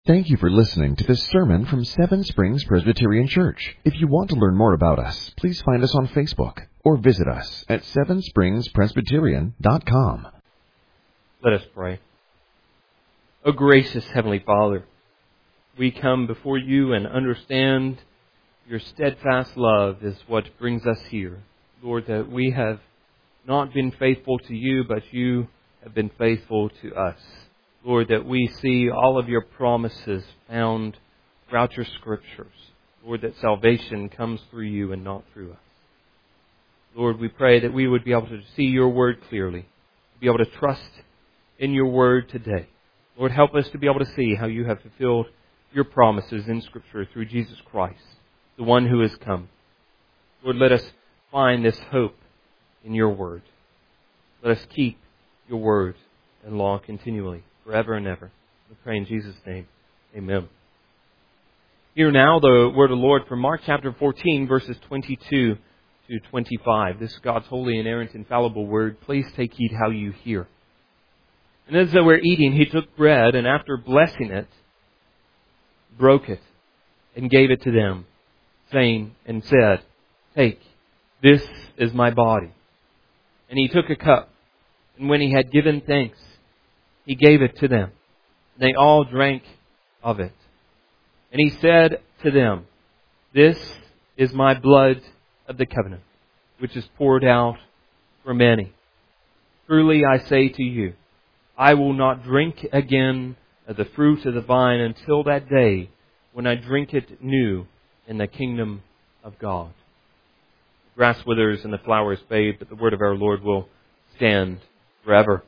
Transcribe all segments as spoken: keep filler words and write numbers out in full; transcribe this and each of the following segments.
Thank you for listening to this sermon from Seven Springs Presbyterian Church. If you want to learn more about us, please find us on Facebook or visit us at seven springs presbyterian dot com. Let us pray. O gracious Heavenly Father, we come before you and understand your steadfast love is what brings us here. Lord, that we have not been faithful to you, but you have been faithful to us. Lord, that we see all of your promises found throughout your Scriptures. Lord, that salvation comes through you and not through us. Lord, we pray that we would be able to see your word clearly, be able to trust in your word today. Lord, help us to be able to see how you have fulfilled your promises in Scripture through Jesus Christ, the one who has come. Lord, let us find this hope in your word. Let us keep your word and law continually, forever and ever. We pray in Jesus' name. Amen. Hear now the word of the Lord from Mark chapter fourteen, verses twenty-two to twenty-five. This is God's holy, inerrant, infallible word. Please take heed how you hear. And as they were eating, he took bread, and after blessing it, broke it, and gave it to them, saying, and said, "Take, this is my body." And he took a cup, and when he had given thanks, he gave it to them. They all drank of it. And he said to them, "This is my blood of the covenant, which is poured out for many. Truly I say to you, I will not drink again of the fruit of the vine until that day when I drink it new in the kingdom of God." The grass withers and the flowers fade, but the word of our Lord will stand forever.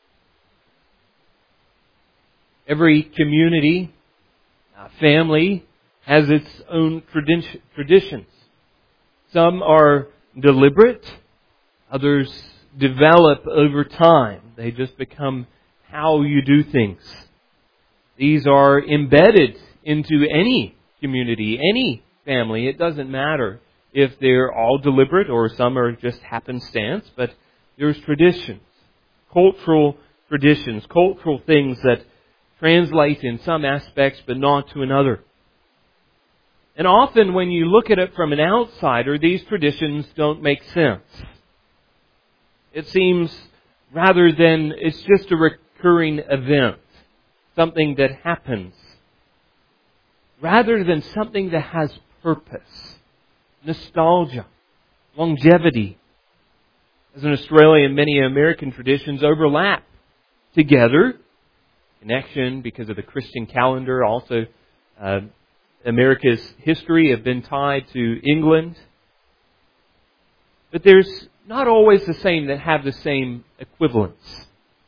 Every community, uh, family, has its own tradi- traditions. Some are deliberate, others develop over time. They just become how you do things. These are embedded into any community, any family. It doesn't matter if they're all deliberate or some are just happenstance, but there's traditions, cultural traditions, cultural things that translate in some aspects but not to another. And often when you look at it from an outsider, these traditions don't make sense. It seems rather than it's just a recurring event, something that happens, rather than something that has purpose, nostalgia, longevity. As in Australia, many American traditions overlap together. Connection because of the Christian calendar. Also, uh, America's history have been tied to England. But there's not always the same that have the same equivalence.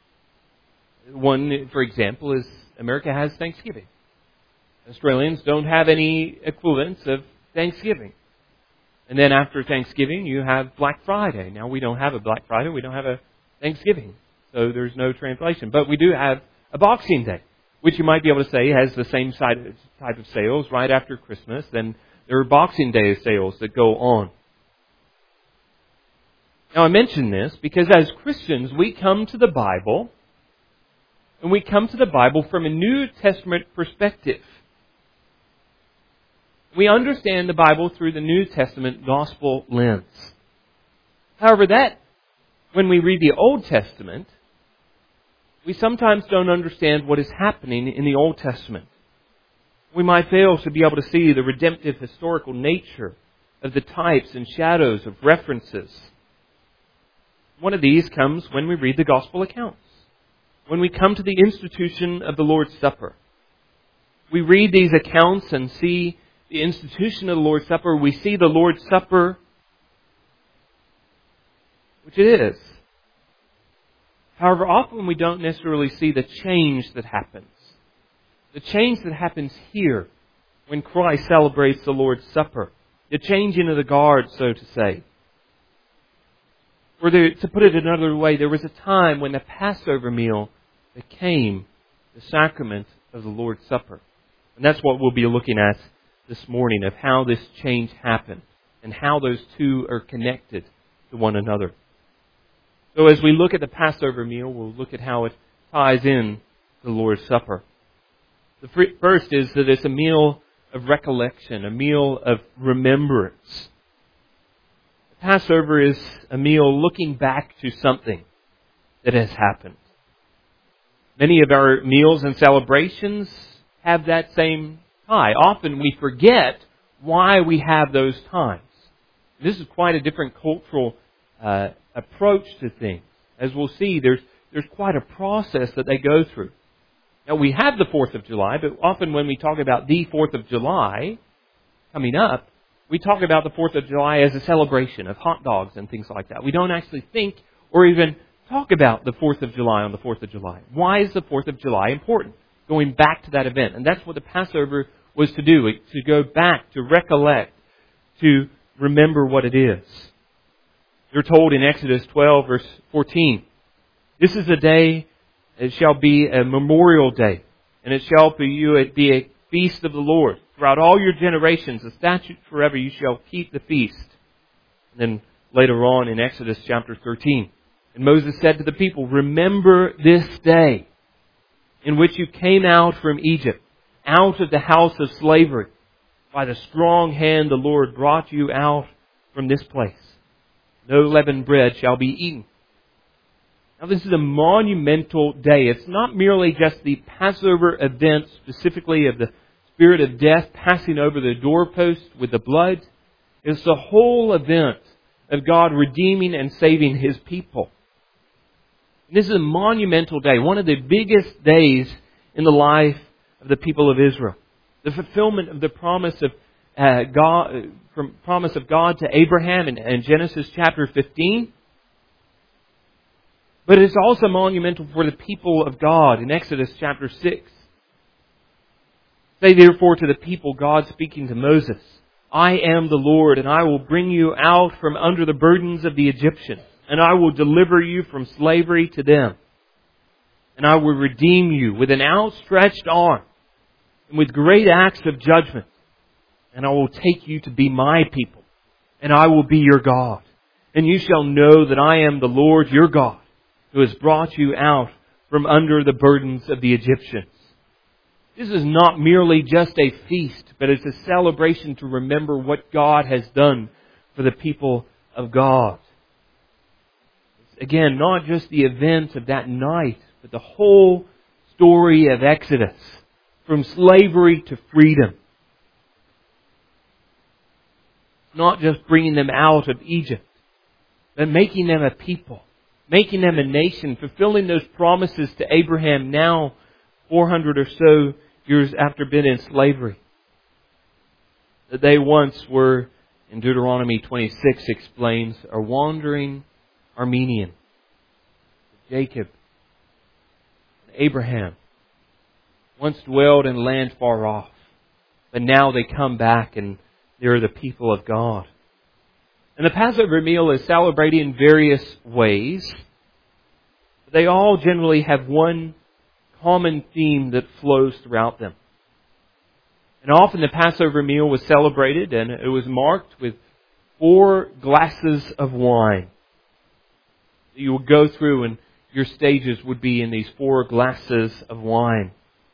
One, for example, is America has Thanksgiving. Australians don't have any equivalence of Thanksgiving. And then after Thanksgiving, you have Black Friday. Now, we don't have a Black Friday. We don't have a Thanksgiving. So there's no translation. But we do have a Boxing Day, which you might be able to say has the same type of sales right after Christmas. Then there are Boxing Day sales that go on. Now I mention this because as Christians, we come to the Bible, and we come to the Bible from a New Testament perspective. We understand the Bible through the New Testament gospel lens. However, that, when we read the Old Testament, we sometimes don't understand what is happening in the Old Testament. We might fail to be able to see the redemptive historical nature of the types and shadows of references. One of these comes when we read the Gospel accounts. When we come to the institution of the Lord's Supper. We read these accounts and see the institution of the Lord's Supper. We see the Lord's Supper, which it is. However, often we don't necessarily see the change that happens. The change that happens here when Christ celebrates the Lord's Supper. The changing of the guard, so to say. Or there, to put it another way, there was a time when the Passover meal became the sacrament of the Lord's Supper. And that's what we'll be looking at this morning, of how this change happened and how those two are connected to one another. So as we look at the Passover meal, we'll look at how it ties in to the Lord's Supper. The first is that it's a meal of recollection, a meal of remembrance. The Passover is a meal looking back to something that has happened. Many of our meals and celebrations have that same tie. Often we forget why we have those times. This is quite a different cultural uh, approach to things. As we'll see, there's there's quite a process that they go through. Now, we have the fourth of July, but often when we talk about the fourth of July coming up, we talk about the fourth of July as a celebration of hot dogs and things like that. We don't actually think or even talk about the fourth of July on the fourth of July. Why is the fourth of July important? Going back to that event. And that's what the Passover was to do, to go back, to recollect, to remember what it is. You're told in Exodus twelve, verse fourteen, "This is a day, it shall be a memorial day, and it shall for you be a feast of the Lord. Throughout all your generations, a statute forever, you shall keep the feast." And then later on in Exodus chapter thirteen, "And Moses said to the people, remember this day in which you came out from Egypt, out of the house of slavery. By the strong hand the Lord brought you out from this place. No leavened bread shall be eaten." Now this is a monumental day. It's not merely just the Passover event, specifically of the spirit of death passing over the doorpost with the blood. It's the whole event of God redeeming and saving His people. This is a monumental day, one of the biggest days in the life of the people of Israel. The fulfillment of the promise of uh, God, from promise of God to Abraham in, in Genesis chapter fifteen. But it's also monumental for the people of God in Exodus chapter six. "Say therefore to the people," God speaking to Moses, "I am the Lord, and I will bring you out from under the burdens of the Egyptians, and I will deliver you from slavery to them. And I will redeem you with an outstretched arm and with great acts of judgment. And I will take you to be my people, and I will be your God. And you shall know that I am the Lord your God, who has brought you out from under the burdens of the Egyptians." This is not merely just a feast, but it's a celebration to remember what God has done for the people of God. Again, not just the event of that night, but the whole story of Exodus, from slavery to freedom. Not just bringing them out of Egypt, but making them a people, making them a nation, fulfilling those promises to Abraham now four hundred or so years after being in slavery. That they once were, in Deuteronomy twenty-six explains, a wandering Armenian. Jacob, Abraham, once dwelled in land far off, but now they come back and they're the people of God. And the Passover meal is celebrated in various ways. They all generally have one common theme that flows throughout them. And often the Passover meal was celebrated and it was marked with four glasses of wine. You would go through and your stages would be in these four glasses of wine.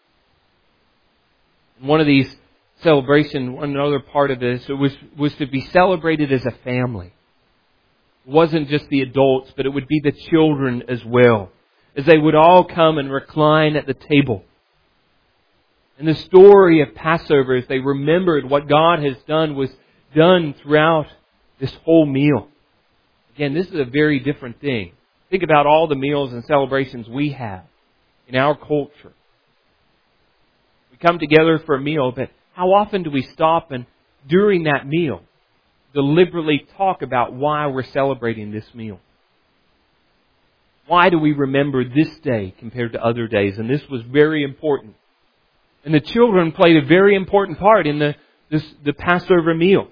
And one of these celebrations, one other part of this, it was, was to be celebrated as a family. It wasn't just the adults, but it would be the children as well, as they would all come and recline at the table. And the story of Passover, as they remembered what God has done, was done throughout this whole meal. Again, this is a very different thing. Think about all the meals and celebrations we have in our culture. We come together for a meal, but how often do we stop and during that meal deliberately talk about why we're celebrating this meal? Why do we remember this day compared to other days? And this was very important. And the children played a very important part in the, this, the Passover meal.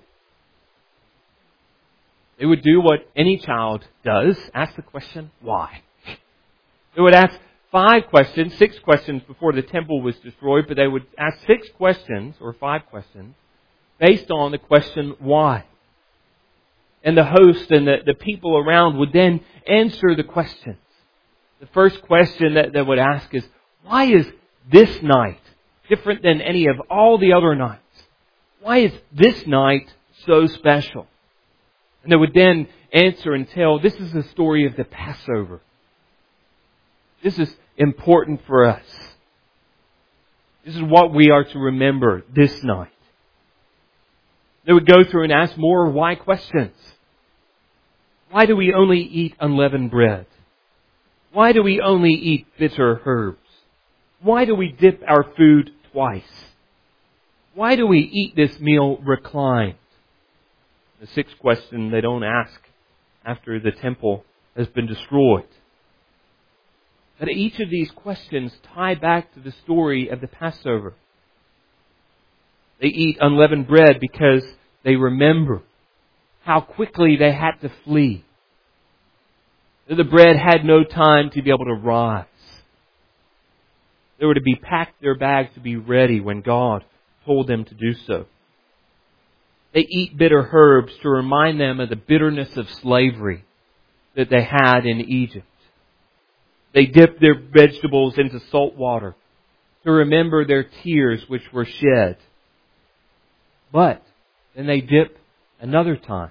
They would do what any child does, ask the question, why? They would ask five questions, six questions before the temple was destroyed, but they would ask six questions, or five questions, based on the question, why? And the host and the, the people around would then answer the questions. The first question that they would ask is, why is this night different than any of all the other nights? Why is this night so special? And they would then answer and tell, this is the story of the Passover. This is important for us. This is what we are to remember this night. They would go through and ask more why questions. Why do we only eat unleavened bread? Why do we only eat bitter herbs? Why do we dip our food twice? Why do we eat this meal reclined? The sixth question they don't ask after the temple has been destroyed. But each of these questions tie back to the story of the Passover. They eat unleavened bread because they remember how quickly they had to flee. The bread had no time to be able to rise. They were to be packed their bags to be ready when God told them to do so. They eat bitter herbs to remind them of the bitterness of slavery that they had in Egypt. They dip their vegetables into salt water to remember their tears which were shed. But then they dip another time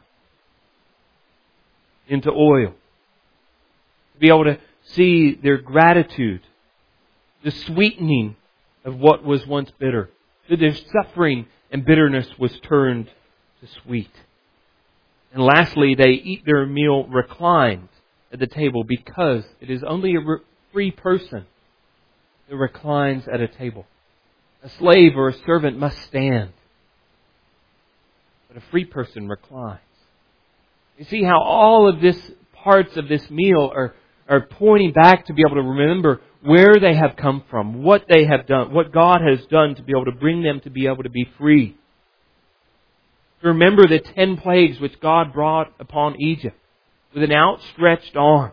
into oil to be able to see their gratitude, the sweetening of what was once bitter, that their suffering and bitterness was turned to sweet. And lastly, they eat their meal reclined at the table because it is only a free person that reclines at a table. A slave or a servant must stand, but a free person reclines. You see how all of this parts of this meal are, are pointing back to be able to remember where they have come from, what they have done, what God has done to be able to bring them to be able to be free. To remember the ten plagues which God brought upon Egypt with an outstretched arm.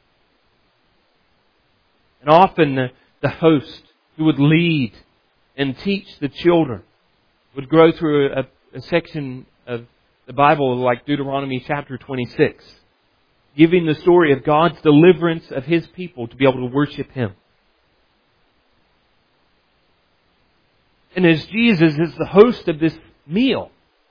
And often the, the host who would lead and teach the children would go through a, a section of the Bible like Deuteronomy chapter twenty-six, giving the story of God's deliverance of His people to be able to worship Him. And as Jesus is the host of this meal,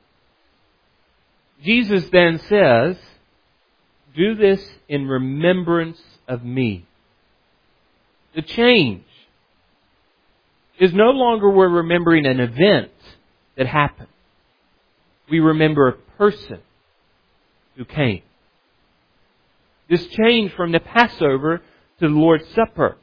Jesus then says, do this in remembrance of me. The change is no longer we're remembering an event that happened. We remember a person who came. This change from the Passover to the Lord's Supper.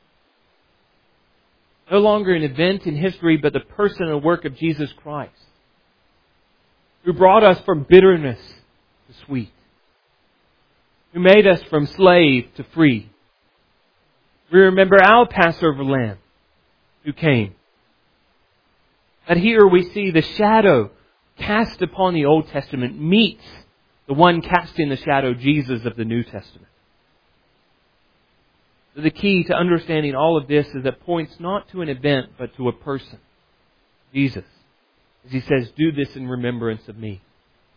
No longer an event in history, but the person and work of Jesus Christ, who brought us from bitterness to sweet, who made us from slave to free. We remember our Passover lamb who came. But here we see the shadow cast upon the Old Testament meets the one casting the shadow, Jesus of the New Testament. So the key to understanding all of this is that it points not to an event, but to a person, Jesus. As He says, do this in remembrance of me.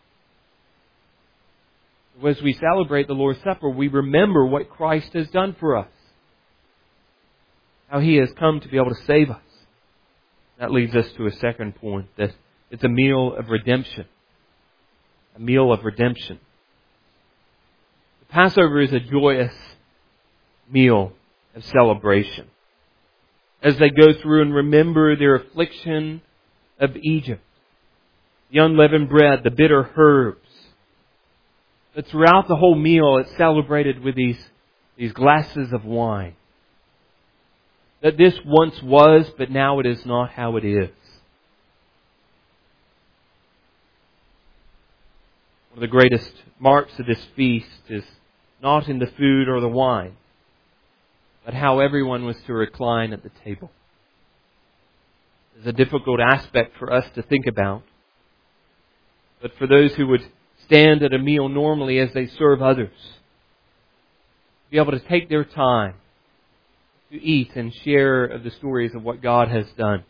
As we celebrate the Lord's Supper, we remember what Christ has done for us. How He has come to be able to save us. That leads us to a second point, that it's a meal of redemption. A meal of redemption. The Passover is a joyous meal of celebration. As they go through and remember their affliction of Egypt, the unleavened bread, the bitter herbs. But throughout the whole meal, it's celebrated with these, these glasses of wine. That this once was, but now it is not how it is. One of the greatest marks of this feast is not in the food or the wine, but how everyone was to recline at the table. It's a difficult aspect for us to think about. But for those who would stand at a meal normally as they serve others, be able to take their time to eat and share of the stories of what God has done.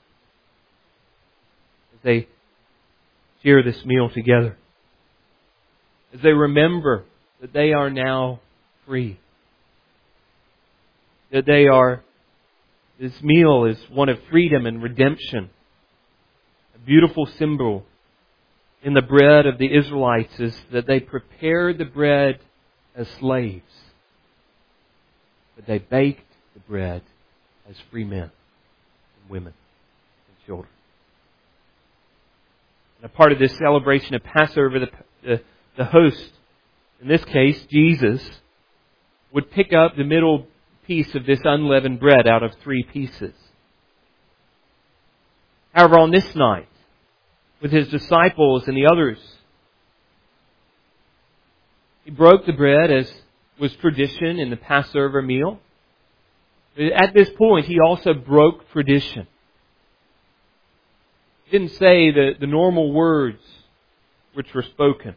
As they share this meal together. As they remember that they are now free. That they are This meal is one of freedom and redemption. A beautiful symbol in the bread of the Israelites is that they prepared the bread as slaves, but they baked the bread as free men and women and children. And a part of this celebration of Passover, the, the, the host, in this case Jesus, would pick up the middle piece of this unleavened bread out of three pieces. However, on this night, with His disciples and the others, He broke the bread as was tradition in the Passover meal. At this point, He also broke tradition. He didn't say the, the normal words which were spoken.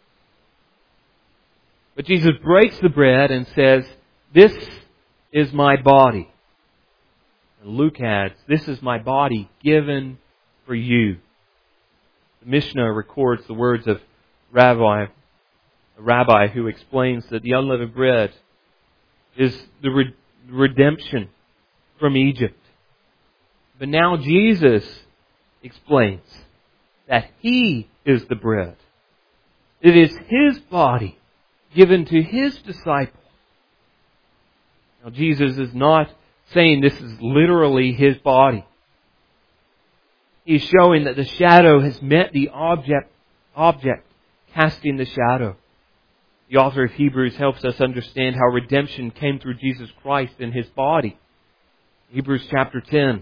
But Jesus breaks the bread and says, "This is my body." And Luke adds, "This is my body given for you." The Mishnah records the words of Rabbi, a rabbi who explains that the unleavened bread is the re- redemption from Egypt. But now Jesus explains that He is the bread. It is His body given to His disciples. Now Jesus is not saying this is literally His body. He's showing that the shadow has met the object, object casting the shadow. The author of Hebrews helps us understand how redemption came through Jesus Christ in His body. Hebrews chapter ten.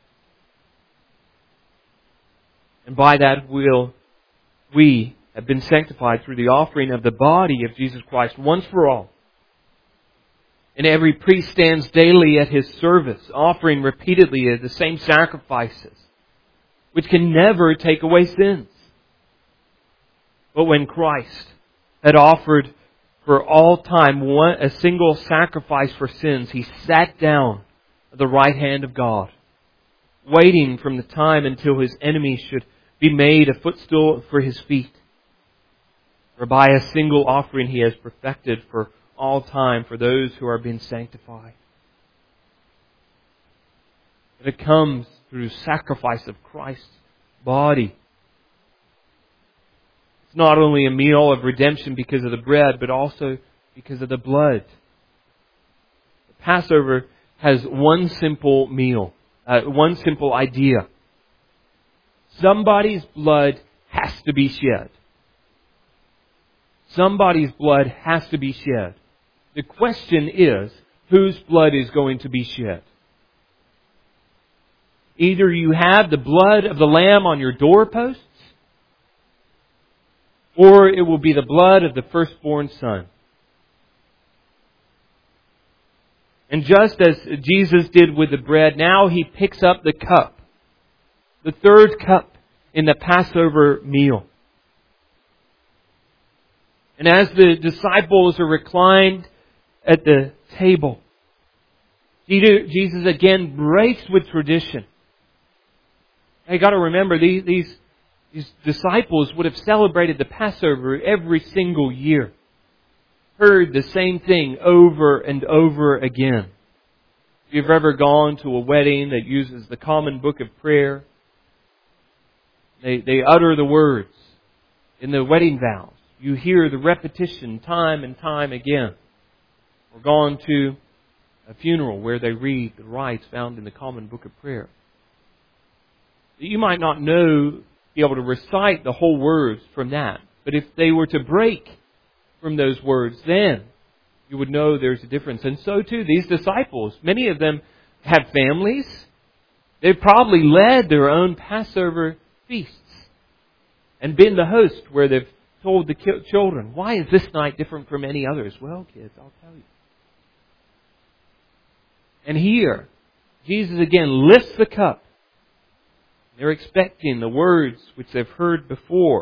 And by that we'll, we have been sanctified through the offering of the body of Jesus Christ once for all. And every priest stands daily at his service, offering repeatedly the same sacrifices, which can never take away sins. But when Christ had offered for all time one, a single sacrifice for sins, He sat down at the right hand of God, waiting from the time until His enemies should be made a footstool for His feet. For by a single offering He has perfected for all time for those who are being sanctified. But it comes through sacrifice of Christ's body. It's not only a meal of redemption because of the bread, but also because of the blood. The Passover has one simple meal, uh, one simple idea. Somebody's blood has to be shed. Somebody's blood has to be shed. The question is, whose blood is going to be shed? Either you have the blood of the Lamb on your doorposts, or it will be the blood of the firstborn son. And just as Jesus did with the bread, now He picks up the cup, the third cup in the Passover meal. And as the disciples are reclined at the table, Jesus again breaks with tradition. Now you got to remember, these, these, these disciples would have celebrated the Passover every single year. Heard the same thing over and over again. If you've ever gone to a wedding that uses the common book of prayer, they, they utter the words in the wedding vows. You hear the repetition time and time again. Or gone to a funeral where they read the rites found in the common book of prayer. You might not know, be able to recite the whole words from that. But if they were to break from those words, then you would know there's a difference. And so too, these disciples, many of them have families. They've probably led their own Passover feasts and been the host where they've told the children, why is this night different from any others? Well, kids, I'll tell you. And here, Jesus again lifts the cup. They're expecting the words which they've heard before.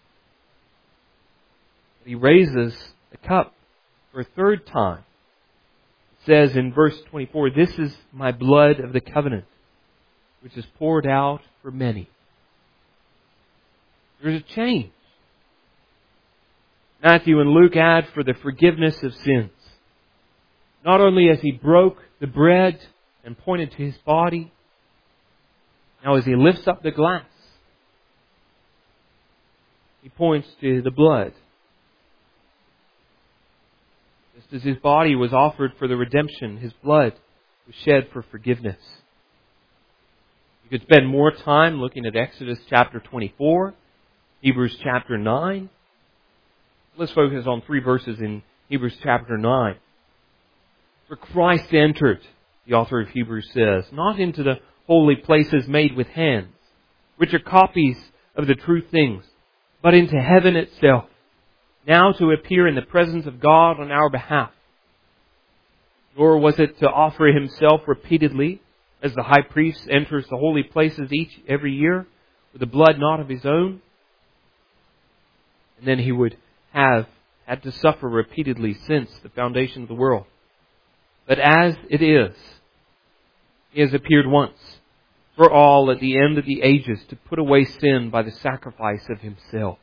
He raises the cup for a third time. It says in verse twenty-four, "This is my blood of the covenant, which is poured out for many." There's a change. Matthew and Luke add for the forgiveness of sins. Not only as He broke the bread and pointed to His body. Now as He lifts up the glass, He points to the blood. Just as His body was offered for the redemption, His blood was shed for forgiveness. You could spend more time looking at Exodus chapter twenty-four, Hebrews chapter nine. Let's focus on three verses in Hebrews chapter nine. For Christ entered, the author of Hebrews says, not into the holy places made with hands, which are copies of the true things, but into heaven itself, now to appear in the presence of God on our behalf. Nor was it to offer Himself repeatedly, as the high priest enters the holy places each every year, with the blood not of his own. And then He would have had to suffer repeatedly since the foundation of the world. But as it is, He has appeared once for all at the end of the ages to put away sin by the sacrifice of Himself.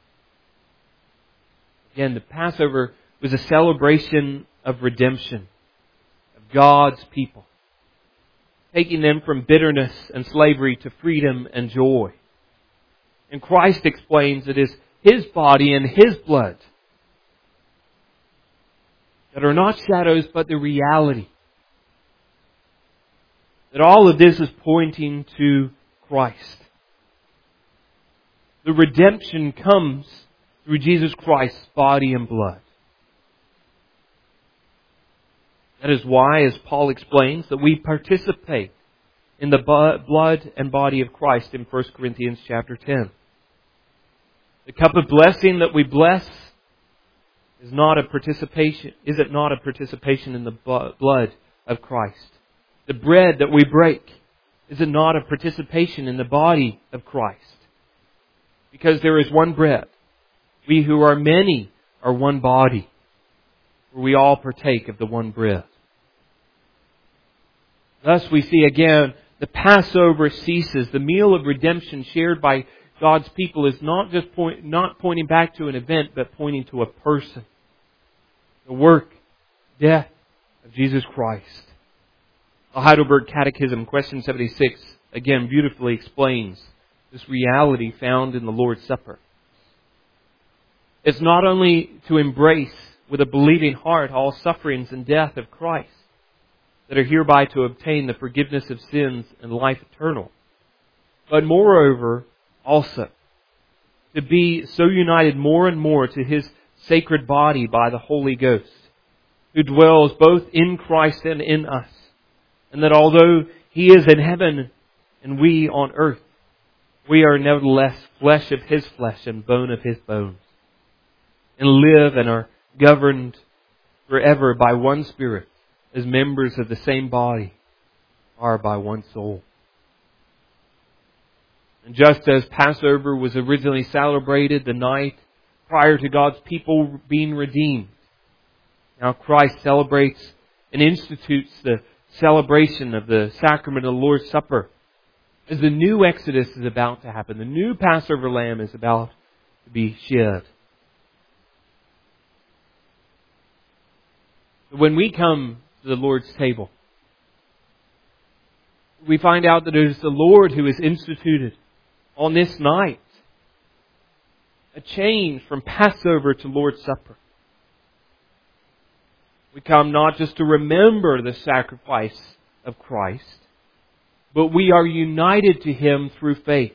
Again, the Passover was a celebration of redemption of God's people, taking them from bitterness and slavery to freedom and joy. And Christ explains it is His body and His blood that are not shadows but the reality. That all of this is pointing to Christ. The redemption comes through Jesus Christ's body and blood. That is why, as Paul explains, that we participate in the blood and body of Christ in First Corinthians chapter ten. The cup of blessing that we bless is not a participation, is it not a participation in the blood of Christ? The bread that we break, is it not a participation in the body of Christ? Because there is one bread. We who are many are one body, where we all partake of the one bread. Thus we see again, the Passover ceases. The meal of redemption shared by God's people is not just point, not pointing back to an event, but pointing to a person. The work, death of Jesus Christ. The Heidelberg Catechism, question seventy-six, again beautifully explains this reality found in the Lord's Supper. It's not only to embrace with a believing heart all sufferings and death of Christ that are hereby to obtain the forgiveness of sins and life eternal, but moreover also to be so united more and more to His sacred body by the Holy Ghost, who dwells both in Christ and in us, and that although He is in heaven and we on earth, we are nevertheless flesh of His flesh and bone of His bones, and live and are governed forever by one Spirit, as members of the same body are by one soul. And just as Passover was originally celebrated the night prior to God's people being redeemed, now Christ celebrates and institutes the celebration of the sacrament of the Lord's Supper as the new Exodus is about to happen. The new Passover lamb is about to be shed. When we come to the Lord's table, we find out that it is the Lord who has instituted on this night a change from Passover to Lord's Supper. We come not just to remember the sacrifice of Christ, but we are united to Him through faith.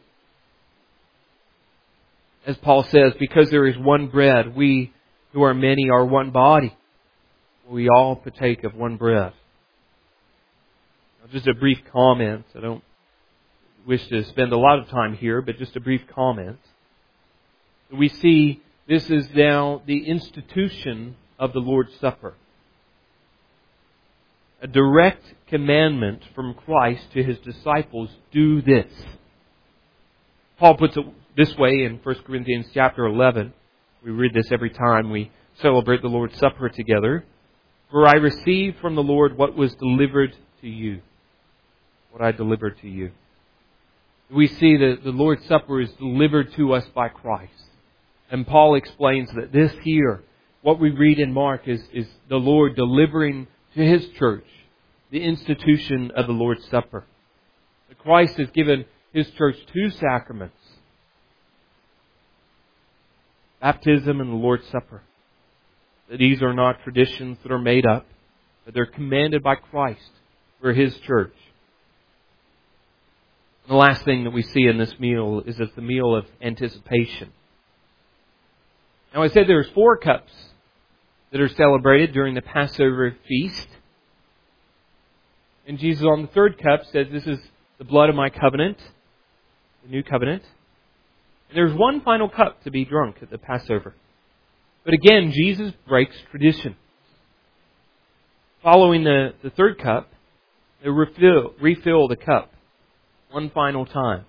As Paul says, because there is one bread, we who are many are one body. We all partake of one bread. Now, just a brief comment. I don't wish to spend a lot of time here, but just a brief comment. We see this is now the institution of the Lord's Supper. A direct commandment from Christ to His disciples, do this. Paul puts it this way in First Corinthians chapter eleven. We read this every time we celebrate the Lord's Supper together. For I received from the Lord what was delivered to you. What I delivered to you. We see that the Lord's Supper is delivered to us by Christ. And Paul explains that this here, what we read in Mark, is, is the Lord delivering to His church the institution of the Lord's Supper. Christ has given His church two sacraments: baptism and the Lord's Supper. These are not traditions that are made up, but they're commanded by Christ for His church. The last thing that we see in this meal is it's the meal of anticipation. Now I said there's four cups that are celebrated during the Passover feast. And Jesus on the third cup says, "This is the blood of my covenant," the new covenant. And there's one final cup to be drunk at the Passover. But again, Jesus breaks tradition. Following the, the third cup, they refill, refill the cup one final time.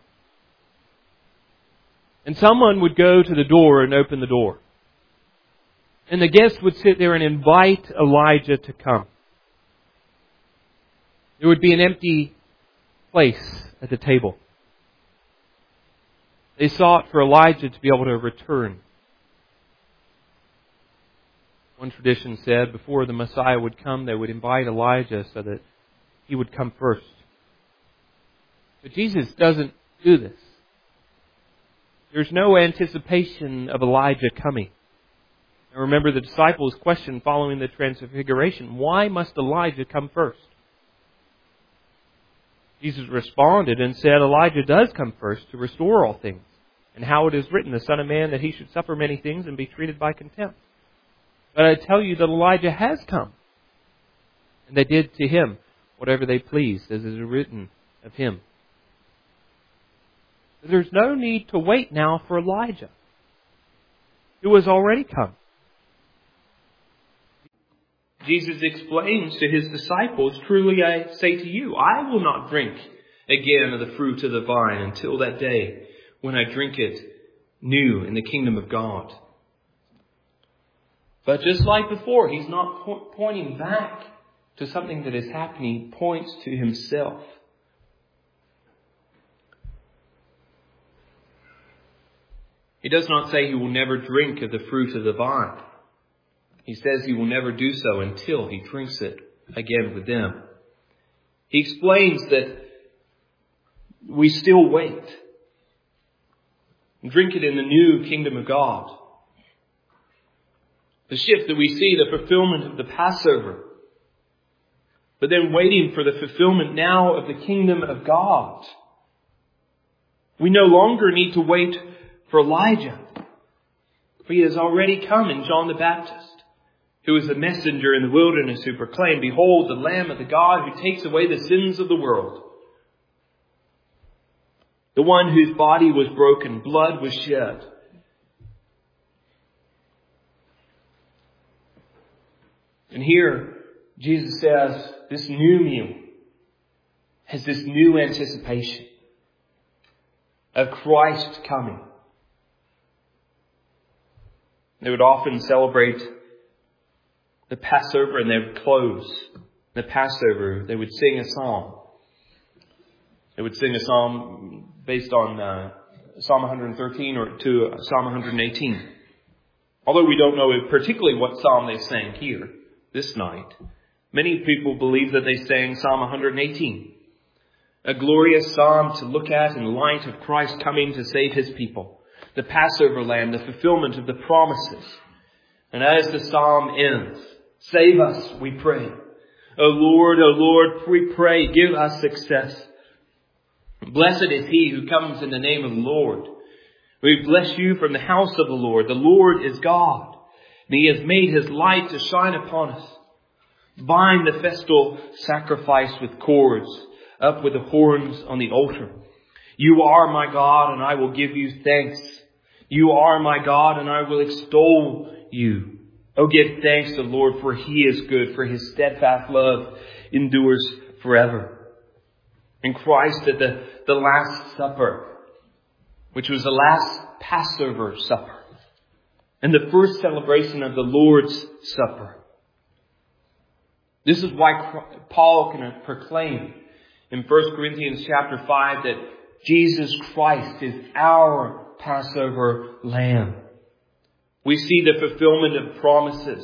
And someone would go to the door and open the door. And the guests would sit there and invite Elijah to come. There would be an empty place at the table. They sought for Elijah to be able to return. One tradition said before the Messiah would come, they would invite Elijah so that he would come first. But Jesus doesn't do this. There's no anticipation of Elijah coming. Now remember the disciples' question following the Transfiguration: why must Elijah come first? Jesus responded and said, Elijah does come first to restore all things. And how it is written, the Son of Man, that He should suffer many things and be treated by contempt. But I tell you that Elijah has come. And they did to Him whatever they pleased, as is written of Him. There's no need to wait now for Elijah, who has already come. Jesus explains to His disciples, truly I say to you, I will not drink again of the fruit of the vine until that day when I drink it new in the kingdom of God. But just like before, He's not po- pointing back to something that is happening. He points to Himself. He does not say He will never drink of the fruit of the vine. He says He will never do so until He drinks it again with them. He explains that we still wait and drink it in the new kingdom of God. The shift that we see, the fulfillment of the Passover, but then waiting for the fulfillment now of the kingdom of God. We no longer need to wait for Elijah, for He has already come in John the Baptist, who is the messenger in the wilderness who proclaimed, Behold, the Lamb of the God who takes away the sins of the world. The one whose body was broken, blood was shed. And here, Jesus says, this new meal has this new anticipation of Christ coming. They would often celebrate the Passover and they would close the Passover. They would sing a psalm. They would sing a psalm based on uh, Psalm one thirteen or to uh, Psalm one eighteen. Although we don't know particularly what psalm they sang here this night, many people believe that they sang Psalm one eighteen. A glorious psalm to look at in light of Christ coming to save His people. The Passover lamb, the fulfillment of the promises. And as the psalm ends, save us, we pray. O Lord, O Lord, we pray, give us success. Blessed is he who comes in the name of the Lord. We bless you from the house of the Lord. The Lord is God, and He has made His light to shine upon us. Bind the festal sacrifice with cords, up with the horns on the altar. You are my God, and I will give you thanks. You are my God, and I will extol you. Oh, give thanks to the Lord, for He is good, for His steadfast love endures forever. And Christ at the, the Last Supper, which was the last Passover supper, and the first celebration of the Lord's Supper. This is why Paul can proclaim in First Corinthians chapter five that Jesus Christ is our Passover lamb. We see the fulfillment of promises.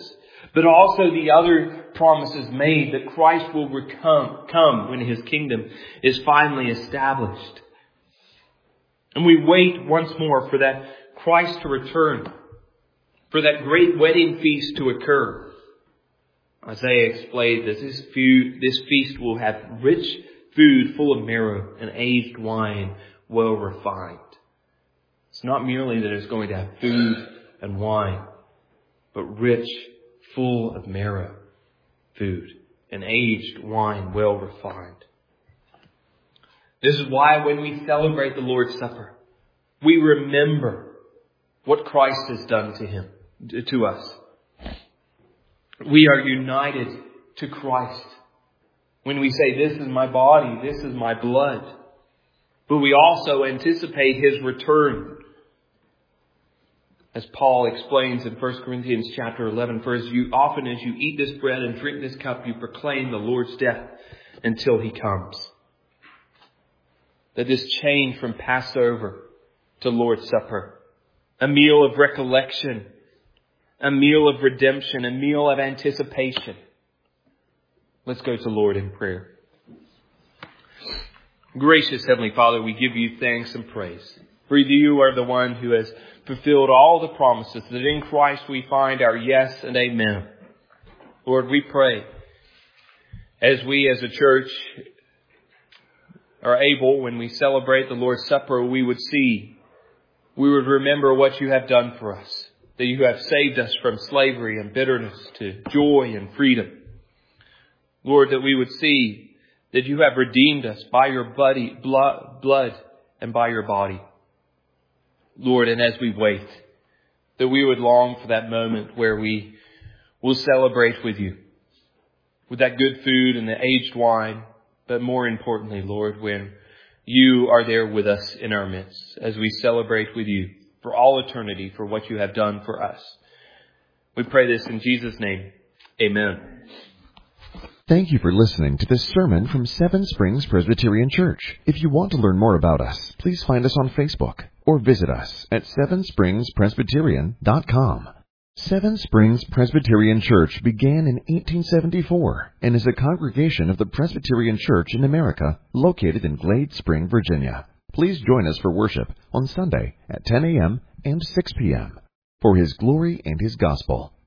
but also the other promises made that Christ will recome, come when His kingdom is finally established. And we wait once more for that Christ to return, for that great wedding feast to occur. Isaiah explained that this feast, this feast will have rich food full of marrow and aged wine well refined. It's not merely that it's going to have food and wine, but rich, full of marrow food and aged wine well refined. This is why when we celebrate the Lord's Supper, we remember what Christ has done to him, to us. We are united to Christ when we say, this is my body, this is my blood. But we also anticipate His return. As Paul explains in First Corinthians chapter eleven, for as you, often as you eat this bread and drink this cup, you proclaim the Lord's death until He comes. That this change from Passover to Lord's Supper, a meal of recollection, a meal of redemption, a meal of anticipation. Let's go to Lord in prayer. Gracious Heavenly Father, we give You thanks and praise. For You are the one who has fulfilled all the promises, that in Christ we find our yes and amen. Lord, we pray as we as a church are able, when we celebrate the Lord's Supper, we would see, we would remember what You have done for us, that You have saved us from slavery and bitterness to joy and freedom. Lord, that we would see that You have redeemed us by Your body, blood, blood and by Your body. Lord, and as we wait, that we would long for that moment where we will celebrate with You, with that good food and the aged wine, but more importantly, Lord, when You are there with us in our midst, as we celebrate with You for all eternity for what You have done for us. We pray this in Jesus' name. Amen. Thank you for listening to this sermon from Seven Springs Presbyterian Church. If you want to learn more about us, please find us on Facebook or visit us at seven springs presbyterian dot com. Seven Springs Presbyterian Church began in eighteen seventy-four and is a congregation of the Presbyterian Church in America located in Glade Spring, Virginia. Please join us for worship on Sunday at ten a.m. and six p.m. for His glory and His gospel.